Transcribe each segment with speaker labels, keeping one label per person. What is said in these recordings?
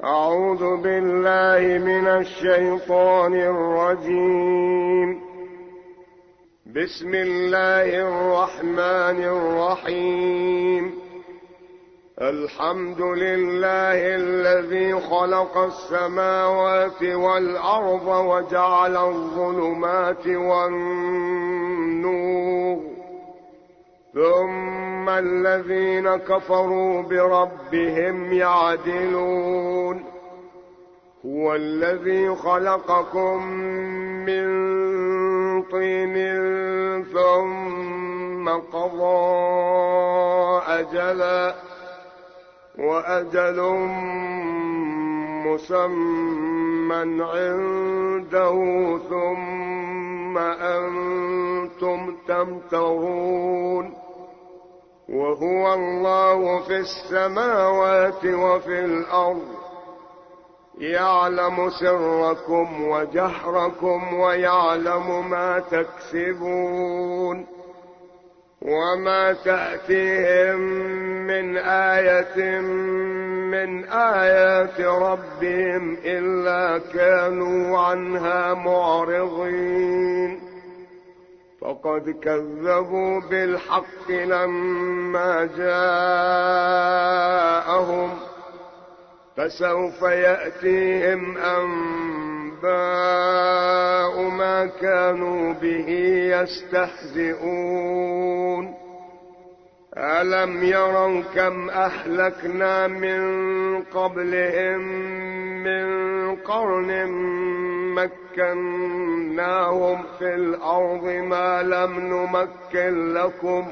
Speaker 1: أعوذ بالله من الشيطان الرجيم. بسم الله الرحمن الرحيم. الحمد لله الذي خلق السماوات والأرض وجعل الظلمات والنور، ثم الذين كفروا بربهم يعدلون. هو الذي خلقكم من طين ثم قضى أجلا وأجل مسمى عنده ثم أنتم تمترون. وهو الله في السماوات وفي الأرض، يعلم سركم وجهركم ويعلم ما تكسبون. وما تأتيهم من آية من آيات ربهم إلا كانوا عنها معرضين. فقد كذبوا بالحق لما جاءهم، فسوف يأتيهم أنباء ما كانوا به يستهزئون. ألم يروا كم أهلكنا من قبلهم من قرن مكناهم في الأرض ما لم نمكن لكم،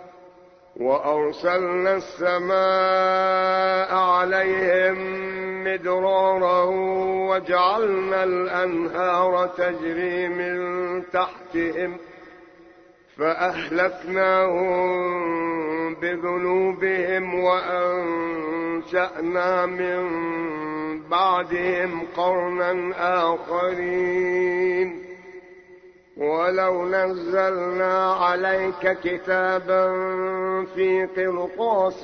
Speaker 1: وأرسلنا السماء عليهم مدرارا وجعلنا الأنهار تجري من تحتهم فأهلكناهم بذنوبهم وأنشأنا من بعدهم قرنا آخرين. ولو نزلنا عليك كتابا في قرطاس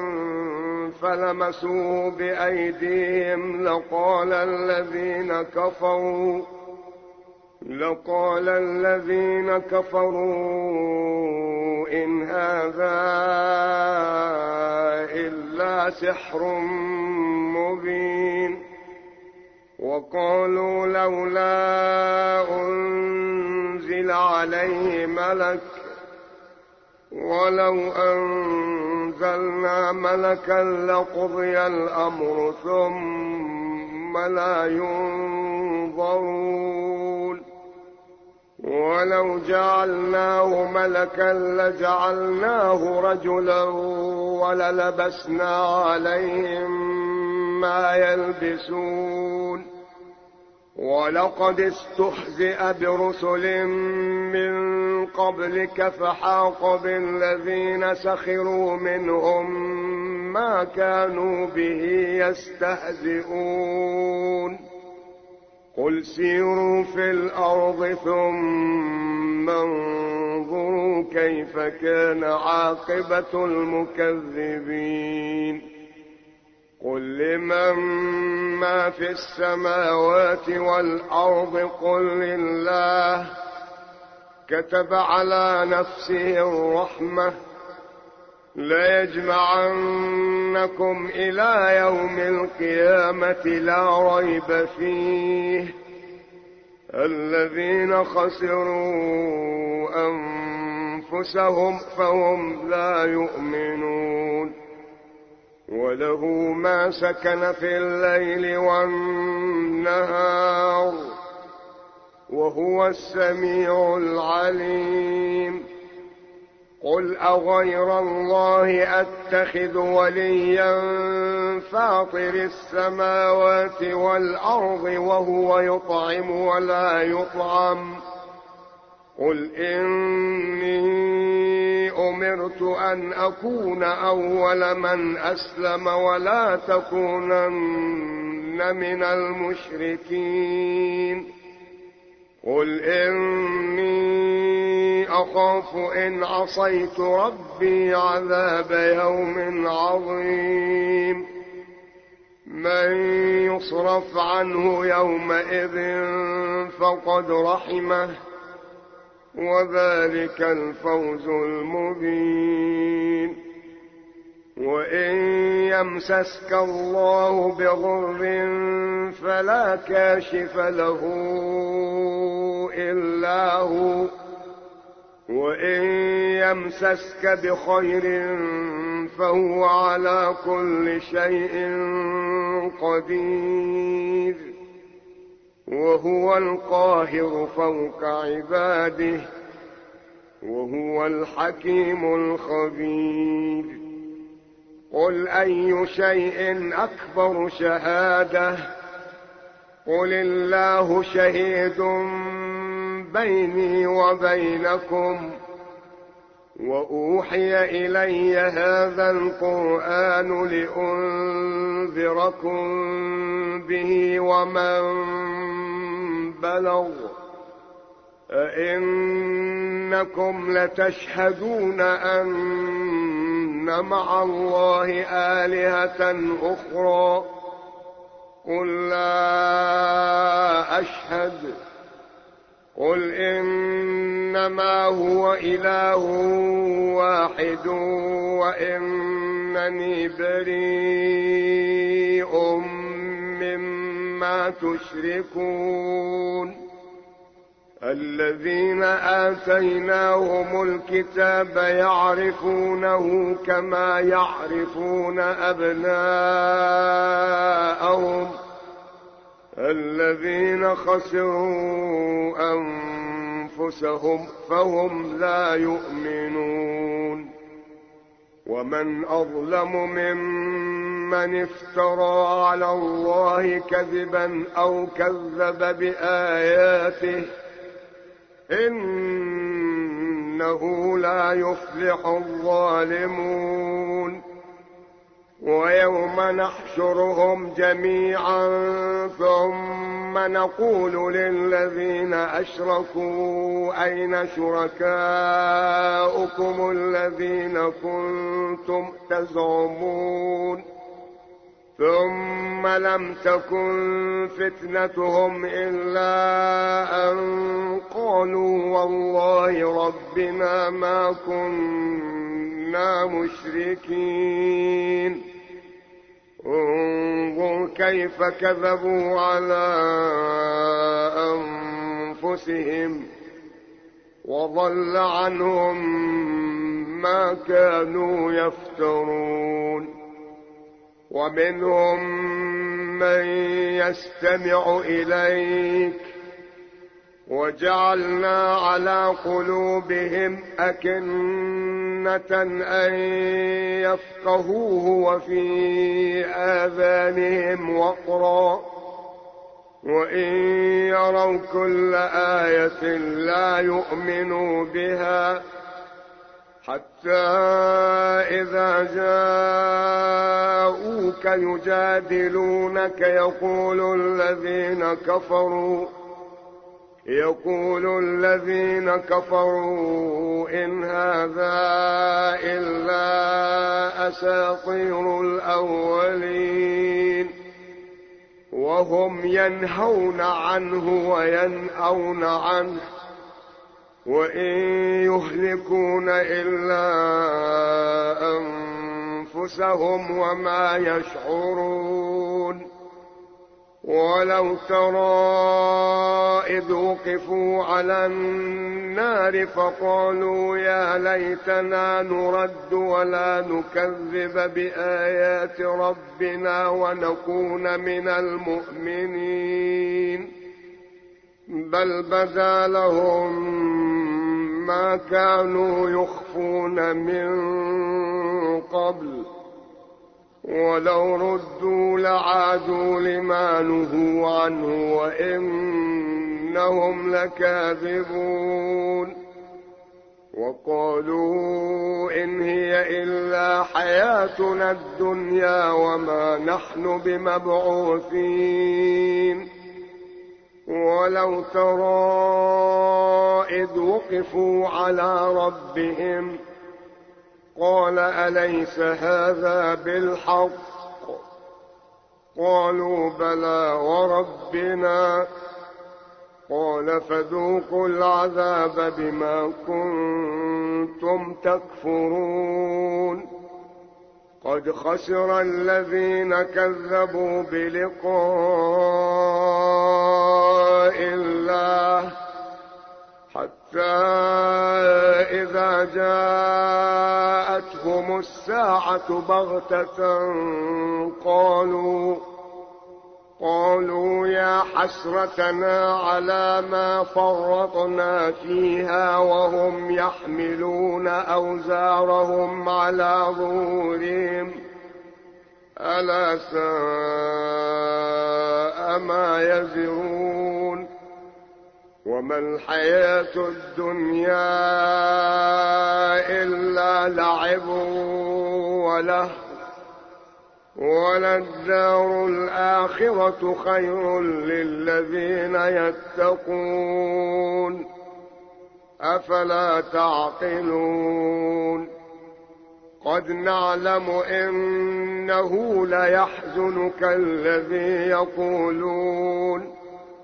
Speaker 1: فلمسوه بأيديهم لقال الذين كفروا إن هذا إلا سحر مبين. وقالوا لولا أنزل عليه ملك، ولو أنزلنا ملكا لقضي الأمر ثم لا ينظرون. ولو جعلناه ملكا لجعلناه رجلا وللبسنا عليهم ما يلبسون. ولقد استهزئ برسل من قبلك فحاق بالذين سخروا منهم ما كانوا به يستهزئون. قل سيروا في الأرض ثم انظروا كيف كان عاقبة المكذبين. قل لمن ما في السماوات والأرض قل لله. كتب على نفسه الرحمة ليجمعنكم إلى يوم القيامة لا ريب فيه. الذين خسروا أنفسهم فهم لا يؤمنون. وله ما سكن في الليل والنهار وهو السميع العليم. قل أغير الله أتخذ وليا فاطر السماوات والأرض وهو يطعم ولا يطعم. قل إني أمرت أن أكون أول من أسلم ولا تكونن من المشركين. قل إني أخاف إن عصيت ربي عذاب يوم عظيم. من يصرف عنه يومئذ فقد رحمه وذلك الفوز المبين. وإن يمسسك الله بضر فلا كاشف له إلا هو، وإن يمسسك بخير فهو على كل شيء قدير، وهو القاهر فوق عباده، وهو الحكيم الخبير. قل أي شيء أكبر شهادة؟ قل الله شهيد بيني وبينكم، وأوحي إلي هذا القرآن لأنذركم به ومن بلغ. أئنكم لتشهدون أن مع الله آلهة أخرى؟ قل لا أشهد. قل إنما هو إله واحد وإنني بريء مما تشركون. الذين آتيناهم الكتاب يعرفونه كما يعرفون أبناءهم، الذين خسروا أنفسهم فهم لا يؤمنون. ومن أظلم ممن افترى على الله كذبا أو كذب بآياته، إنه لا يفلح الظالمون. ويوم نحشرهم جميعا ثم نقول للذين أشركوا أين شركاؤكم الذين كنتم تزعمون؟ ثم لم تكن فتنتهم إلا أن قالوا والله ربنا ما كنا مشركين. انظر كيف كذبوا على أنفسهم وضل عنهم ما كانوا يفترون. ومنهم من يستمع إليك وجعلنا على قلوبهم أكنة أن يفقهوه وفي آذانهم وقرا، وإن يروا كل آية لا يؤمنوا بها، حتى إذا جاءوك يجادلونك يقول الذين كفروا إن هذا إلا أساطير الأولين، وهم ينهون عنه وينأون عنه، وإن يهلكون إلا أنفسهم وما يشعرون. ولو ترى إذ وقفوا على النار فقالوا يا ليتنا نرد ولا نكذب بآيات ربنا ونكون من المؤمنين، بل بدا لهم ما كانوا يخفون من قبل، ولو ردوا لعادوا لما نهوا عنه وإنهم لكاذبون. وقالوا إن هي إلا حياتنا الدنيا وما نحن بمبعوثين. ولو ترى إذ وقفوا على ربهم قال أليس هذا بالحق؟ قالوا بلى وربنا. قال فذوقوا العذاب بما كنتم تكفرون. قد خسر الذين كذبوا بلقاء الله حتى إذا جاءتهم الساعة بغتة قالوا يا حسرتنا على ما فرطنا فيها وهم يحملون أوزارهم على ظهورهم ألا ساء ما يزرون. وما الحياة الدنيا إلا لعب ولهو وللدار الآخرة خير للذين يتقون أفلا تعقلون. قد نعلم إنه ليحزنك الذي يقولون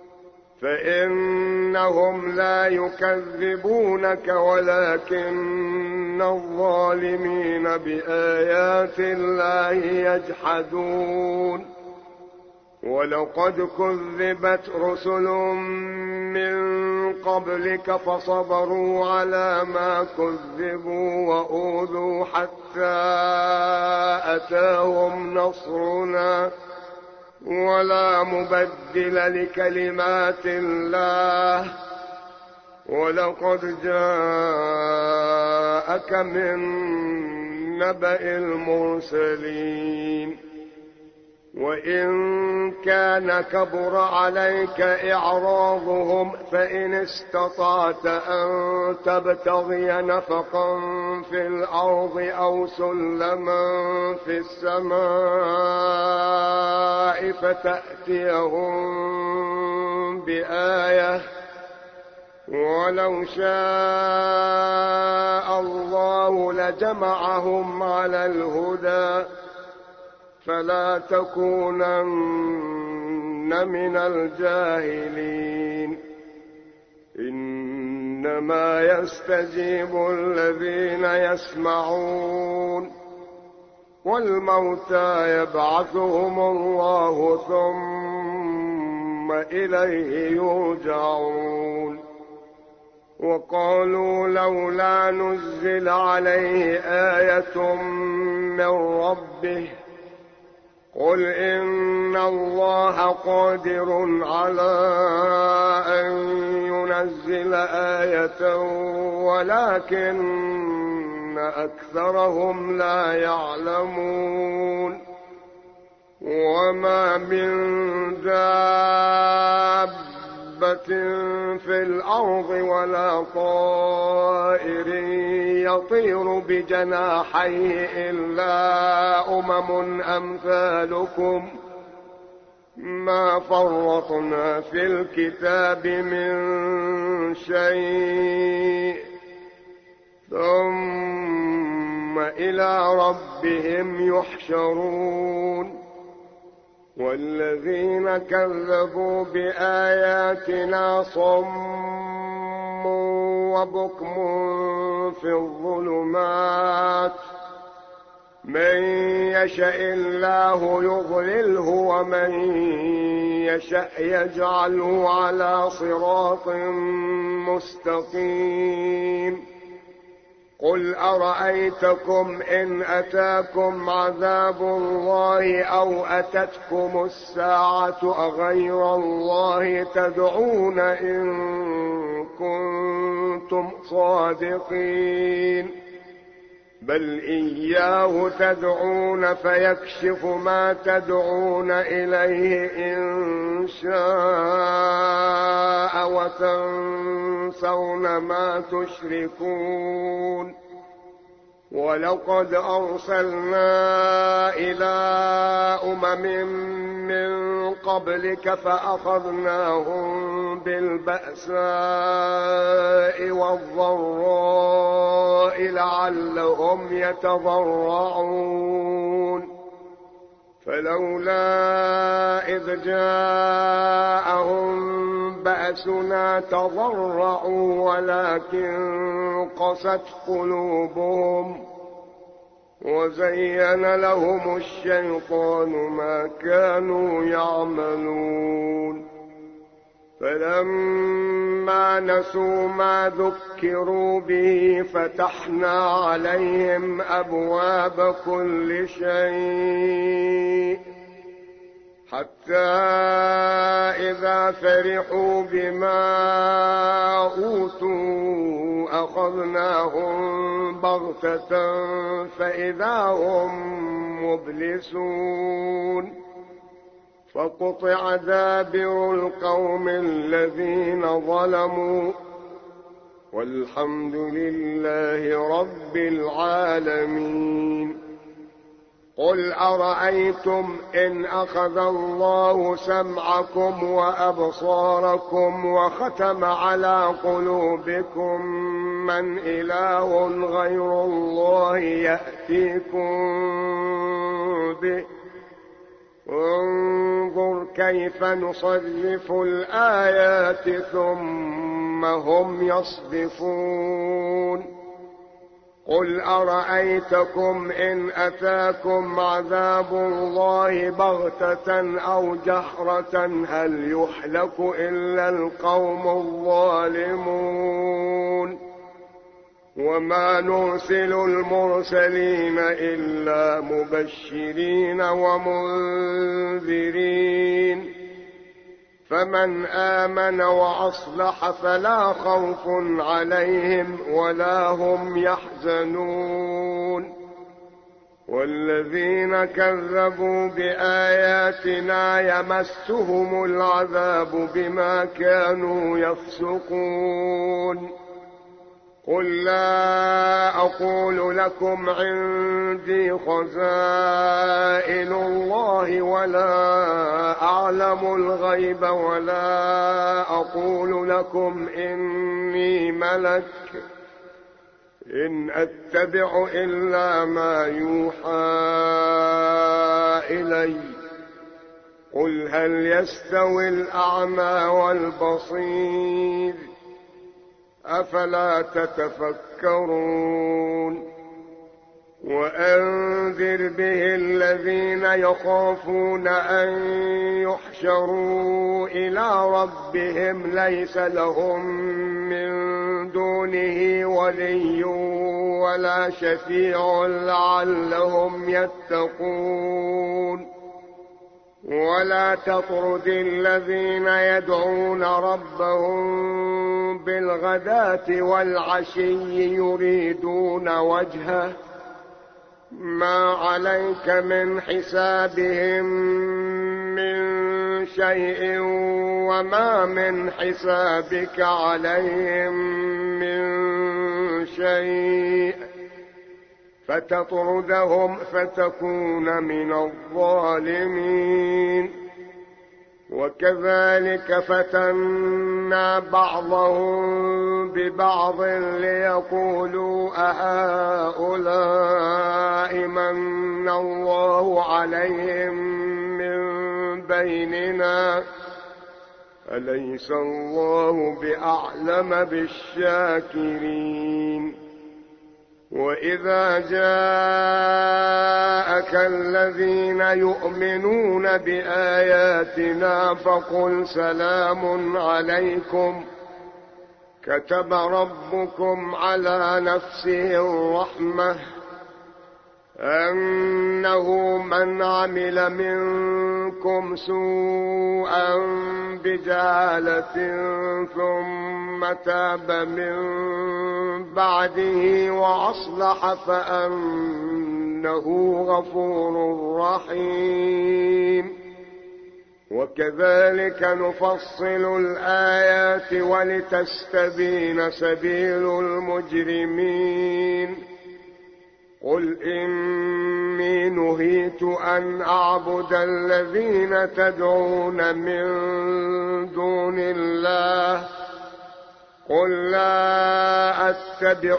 Speaker 1: فإنهم لا يكذبونك ولكن الظالمين بآيات الله يجحدون. ولقد كذبت رسل من قبلك فصبروا على ما كذبوا وأوذوا حتى أتاهم نصرنا ولا مبدل لكلمات الله. ولقد جاءك من نبأ المرسلين. وإن كان كبر عليك إعراضهم فإن استطعت أن تبتغي نفقا في الأرض أو سلما في السماء فتأتيهم بآية ولو شاء الله لجمعهم على الهدى فلا تكونن من الجاهلين. إنما يستجيب الذين يسمعون والموتى يبعثهم الله ثم إليه يرجعون. وقالوا لولا نزل عليه آية من ربه قل إن الله قادر على أن ينزل آية ولكن أكثرهم لا يعلمون. وما من دابة في الأرض ولا طائر يطير بجناحيه إلا أمم أمثالكم ما فرطنا في الكتاب من شيء ثم إلى ربهم يحشرون. والذين كذبوا بآياتنا صم وبكم في الظلمات من يشاء الله يضلله ومن يشاء يجعله على صراط مستقيم. قل أرأيتكم إن أتاكم عذاب الله أو أتتكم الساعة أغير الله تدعون إن كنتم صادقين بل إياه تدعون فيكشف ما تدعون إليه إن شاء وتنسون ما تشركون. ولقد أرسلنا إلى أمم من قبلك فأخذناهم بالبأساء والضراء لعلهم يتضرعون فلولا إذ جاءهم بأسنا تضرعوا ولكن قست قلوبهم وزين لهم الشيطان ما كانوا يعملون. فلما نسوا ما ذكروا به فتحنا عليهم أبواب كل شيء حتى إذا فرحوا بما أوتوا أخذناهم بغتة فإذا هم مبلسون. فقطع دابر القوم الذين ظلموا والحمد لله رب العالمين. قل أرأيتم إن أخذ الله سمعكم وأبصاركم وختم على قلوبكم من إله غير الله يأتيكم به انظر كيف نصرف الآيات ثم هم يصدفون. قل أرأيتكم إن أتاكم عذاب الله بغتة أو جهرة هل يهلك إلا القوم الظالمون. وما نرسل المرسلين إلا مبشرين ومنذرين فمن آمن وأصلح فلا خوف عليهم ولا هم يحزنون. والذين كذبوا بآياتنا يمسهم العذاب بما كانوا يفسقون. قل لا أقول لكم عندي خزائن الله ولا أعلم الغيب ولا أقول لكم إني ملك إن أتبع إلا ما يوحى إلي. قل هل يستوي الأعمى والبصير أفلا تتفكرون. وأنذر به الذين يخافون أن يحشروا إلى ربهم ليس لهم من دونه ولي ولا شفيع لعلهم يتقون. ولا تطرد الذين يدعون ربهم بالغداة والعشي يريدون وجهه ما عليك من حسابهم من شيء وما من حسابك عليهم من شيء فتطردهم فتكون من الظالمين. وكذلك فتنا بعضهم ببعض ليقولوا أهؤلاء من الله عليهم من بيننا أليس الله بأعلم بالشاكرين. وإذا جاءك الذين يؤمنون بآياتنا فقل سلام عليكم كتب ربكم على نفسه الرحمة أنه من عمل منكم سوءا بجهالة ثم تاب من بعده وأصلح فأنه غفور رحيم. وكذلك نفصل الآيات ولتستبين سبيل المجرمين. قل إني نهيت أن أعبد الذين تدعون من دون الله قل لا أتبع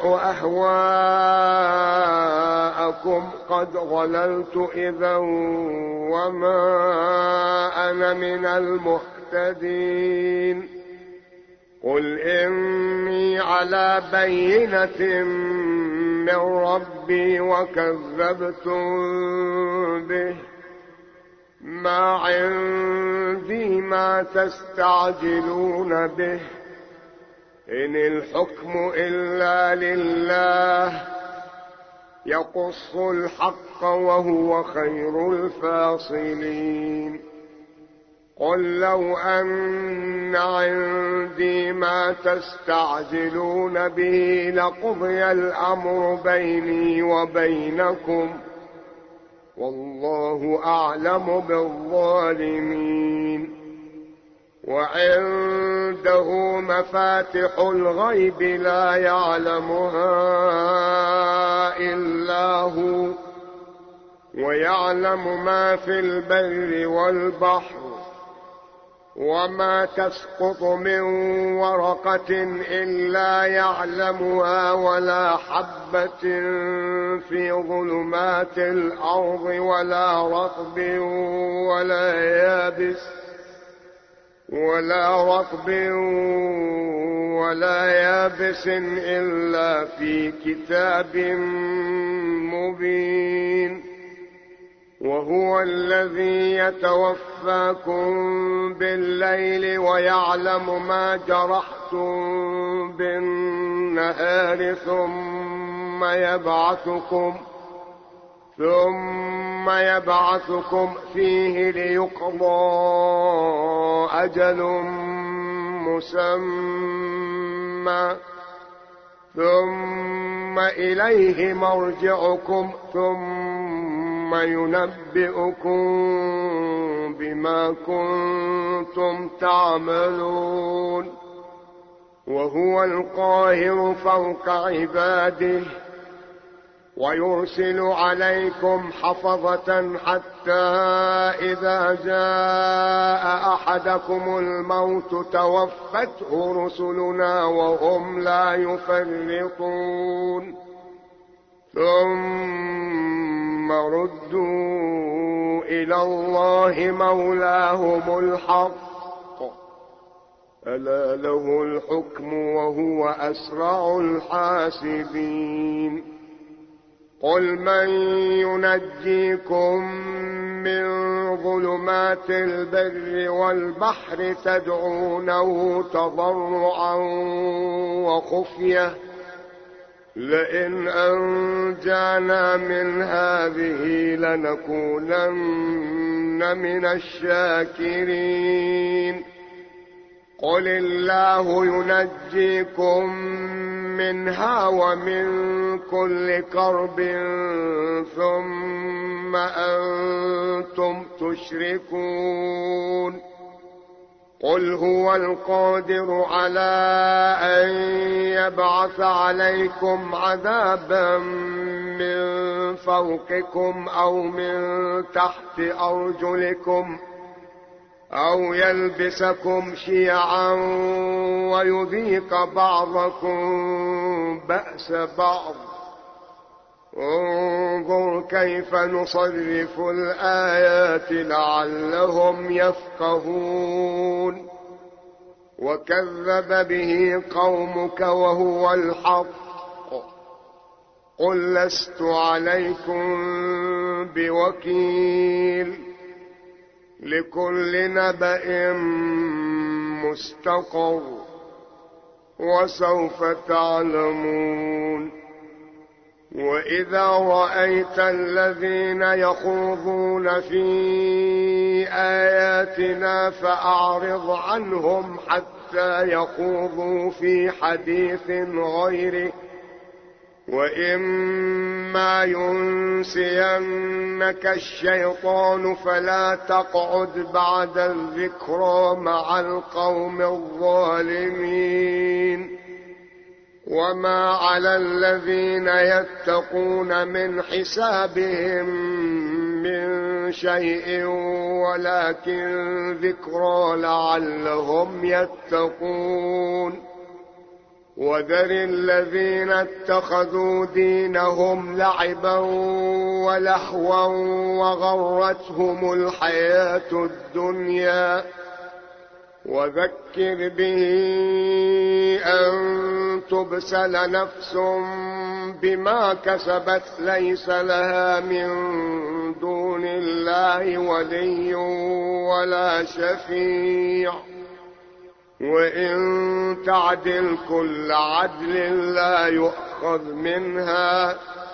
Speaker 1: أهواءكم قد ضللت إذا وما أنا من المهتدين. قل إني على بينة من ربي وكذبتم به، ما عندي ما تستعجلون به، إن الحكم إلا لله يقص الحق وهو خير الفاصلين. قل لو أن عندي ما تستعجلون به لقضي الأمر بيني وبينكم والله أعلم بالظالمين. وعنده مفاتح الغيب لا يعلمها إلا هو، ويعلم ما في البر والبحر، وما تسقط من ورقة إلا يعلمها، ولا حبة في ظلمات الأرض ولا رطب ولا يابس إلا في كتاب مبين. وهو الذي يتوفاكم بالليل ويعلم ما جرحتم بالنهار ثم يبعثكم فيه ليقضى أجل مسمى، ثم إليه مرجعكم ثم ينبئكم بما كنتم تعملون. وهو القاهر فوق عباده ويرسل عليكم حفظة حتى إذا جاء أحدكم الموت توفته رسلنا وهم لا يفرطون، ثم ردوا إلى الله مولاهم الحق، ألا له الحكم وهو أسرع الحاسبين. قل من ينجيكم من ظلمات البر والبحر تدعونه تضرعا وخفية لئن أنجانا من هذه لنكونن من الشاكرين. قل الله ينجيكم منها ومن كل كرب ثم أنتم تشركون. قل هو القادر على أن يبعث عليكم عذابا من فوقكم أو من تحت أرجلكم أو يلبسكم شيعا ويذيق بعضكم بأس بعض. انظر كيف نصرف الآيات لعلهم يفقهون. وكذب به قومك وهو الحق. قل لست عليكم بوكيل، لكل نبأ مستقر وسوف تعلمون. وإذا رأيت الذين يخوضون في آياتنا فأعرض عنهم حتى يخوضوا في حديث غيره، وإما ينسينك الشيطان فلا تقعد بعد الذكرى مع القوم الظالمين. وما على الذين يتقون من حسابهم من شيء ولكن ذكرى لعلهم يتقون. وذر الذين اتخذوا دينهم لعبا ولهوا وغرتهم الحياة الدنيا وذكر به أن تبسل نفس بما كسبت ليس لها من دون الله ولي ولا شفيع وإن تعدل كل عدل لا يؤخذ منها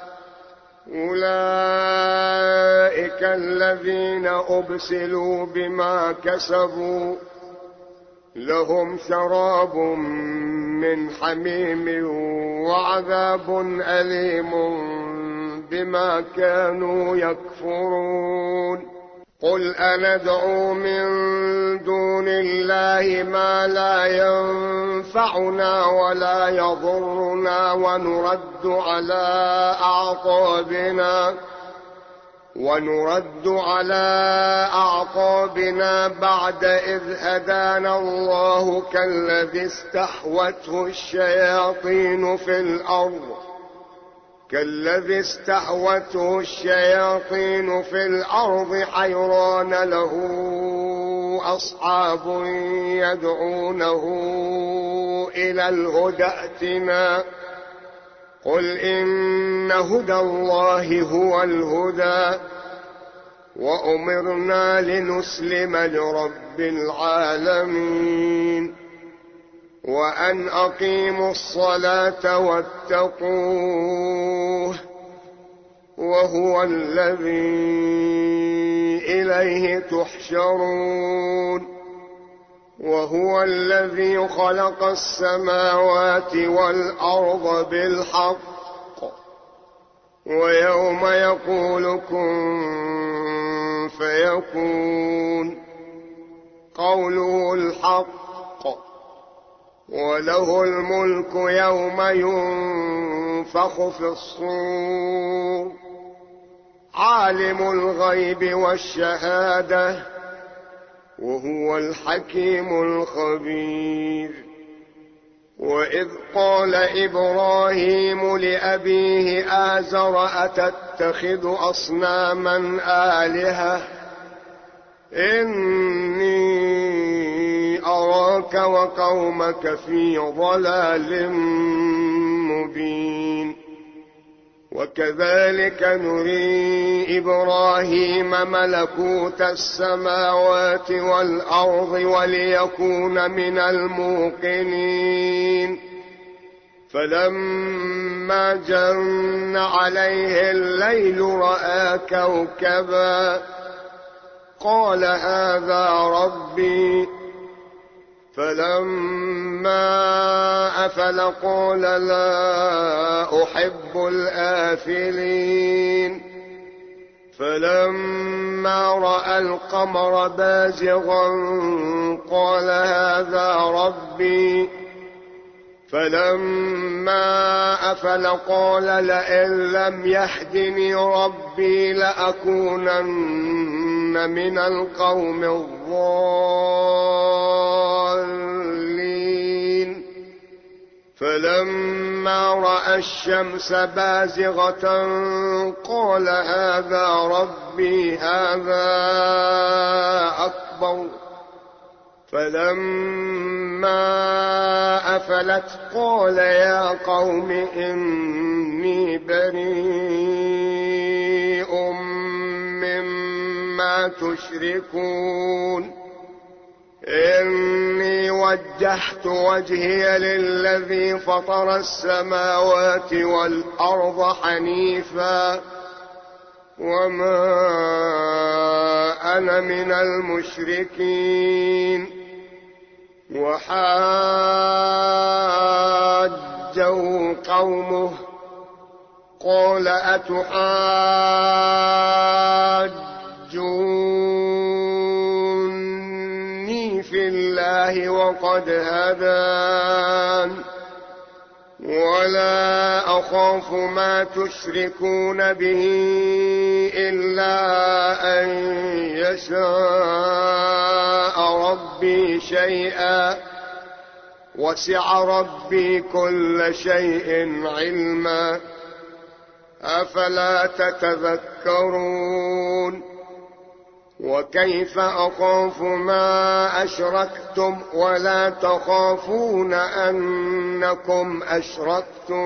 Speaker 1: أولئك الذين أبسلوا بما كسبوا لهم شراب من حميم وعذاب أليم بما كانوا يكفرون قل أندعو من دون الله ما لا ينفعنا ولا يضرنا ونرد على أعقابنا بعد إذ هدانا الله كالذي استحوته الشياطين في الأرض حيران له أصحاب يدعونه إلى الهدى ائتنا قل إن هدى الله هو الهدى وأمرنا لنسلم لرب العالمين وأن أقيموا الصلاة واتقوه وهو الذي إليه تحشرون وهو الذي خلق السماوات والأرض بالحق ويوم يقول كن فيكون قوله الحق وله الملك يوم ينفخ في الصور عالم الغيب والشهادة وهو الحكيم الخبير وإذ قال إبراهيم لأبيه آزر أتتخذ أصناما آلهة إني أراك وقومك في ضلال مبين وكذلك نري إبراهيم ملكوت السماوات والأرض وليكون من الموقنين فلما جن عليه الليل رأى كوكبا قال هذا ربي فلما أفل قال لا أحب الآفلين فلما رأى القمر بازغا قال هذا ربي فلما أفل قال لئن لم يهدني ربي لأكونن من القوم الضالين فلما رأى الشمس بازغة قال هذا ربي هذا أكبر فلما أفلت قال يا قوم إني بريء مما تشركون إني وجهت وجهي للذي فطر السماوات والأرض حنيفا وما أنا من المشركين وحاجه قومه قال أتحاجوني في الله وقد هدان ولا أخاف ما تشركون به إلا أن يشاء ربي شيئا وسع ربي كل شيء علما، أفلا تتذكرون. وكيف أخاف ما أشركتم ولا تخافون أنكم أشركتم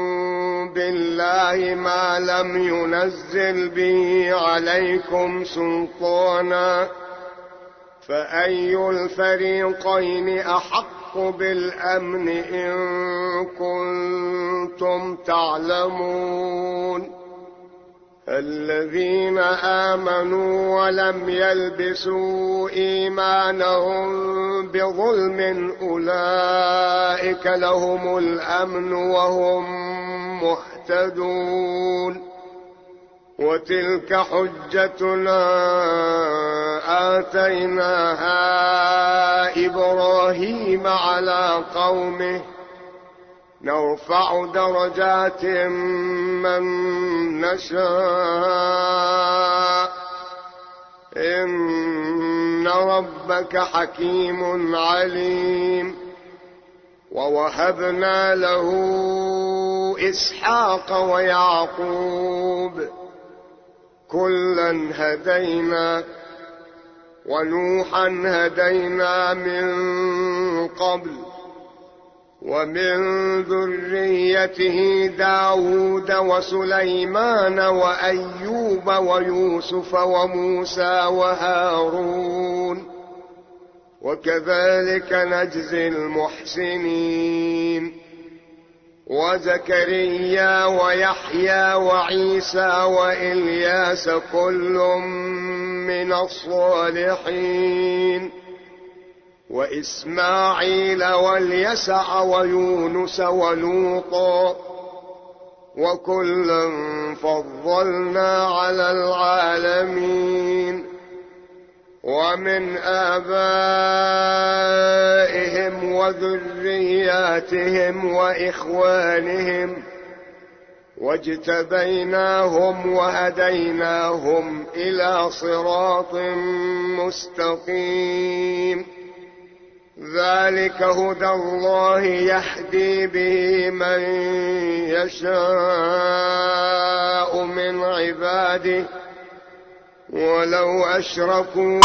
Speaker 1: بالله ما لم ينزل به عليكم سلطانا، فأي الفريقين أحق بالأمن إن كنتم تعلمون. الذين آمنوا ولم يلبسوا إيمانهم بظلم أولئك لهم الأمن وهم مهتدون. وتلك حجتنا آتيناها إبراهيم على قومه نرفع درجات من نشاء إن ربك حكيم عليم. ووهبنا له إسحاق ويعقوب كلا هدينا، ونوحا هدينا من قبل، ومن ذريته داود وسليمان وأيوب ويوسف وموسى وهارون، وكذلك نجزي المحسنين. وزكريا ويحيى وعيسى وإلياس كل من الصالحين، وإسماعيل واليسع ويونس ولوطا، وكلا فضلنا على العالمين. ومن آبائهم وذرياتهم وإخوانهم واجتبيناهم وهديناهم إلى صراط مستقيم. ذلك هدى الله يهدي به من يشاء من عباده ولو أشركوا